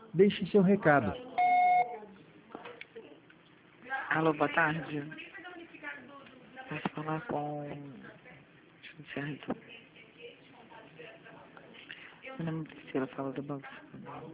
Deixe seu recado. Alô, boa tarde. Posso falar com... Deixa eu encerrar aqui. Meu nome é Priscila, falo do Banco Central.